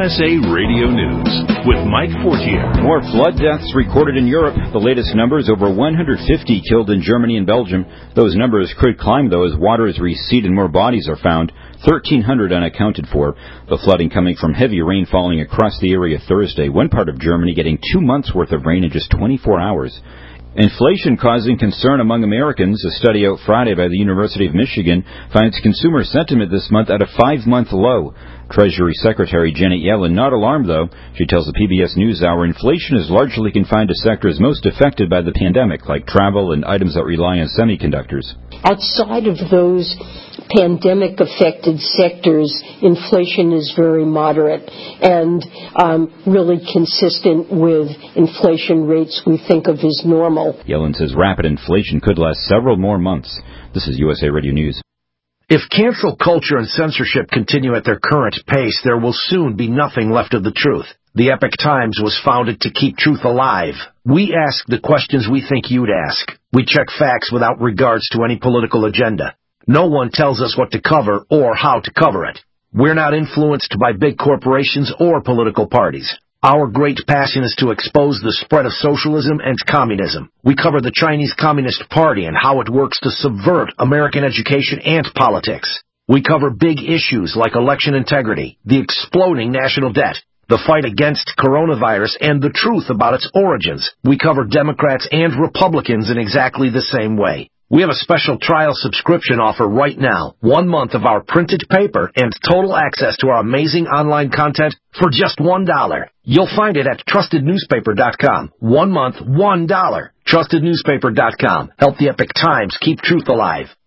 USA Radio News with Mike Fortier. More flood deaths recorded in Europe. The latest numbers, over 150 killed in Germany and Belgium. Those numbers could climb, though, as waters recede and more bodies are found. 1,300 unaccounted for. The flooding coming from heavy rain falling across the area Thursday. One part of Germany getting 2 months' worth of rain in just 24 hours. Inflation causing concern among Americans. A study out Friday by the University of Michigan finds consumer sentiment this month at a 5-month low. Treasury Secretary Janet Yellen not alarmed, though. She tells the PBS NewsHour inflation is largely confined to sectors most affected by the pandemic, like travel and items that rely on semiconductors. Outside of those pandemic-affected sectors, inflation is very moderate and really consistent with inflation rates we think of as normal. Yellen says rapid inflation could last several more months. This is USA Radio News. If cancel culture and censorship continue at their current pace, there will soon be nothing left of the truth. The Epoch Times was founded to keep truth alive. We ask the questions we think you'd ask. We check facts without regards to any political agenda. No one tells us what to cover or how to cover it. We're not influenced by big corporations or political parties. Our great passion is to expose the spread of socialism and communism. We cover the Chinese Communist Party and how it works to subvert American education and politics. We cover big issues like election integrity, the exploding national debt, the fight against coronavirus, and the truth about its origins. We cover Democrats and Republicans in exactly the same way. We have a special trial subscription offer right now. 1 month of our printed paper and total access to our amazing online content for just $1. You'll find it at TrustedNewspaper.com. 1 month, $1. TrustedNewspaper.com. Help the Epoch Times keep truth alive.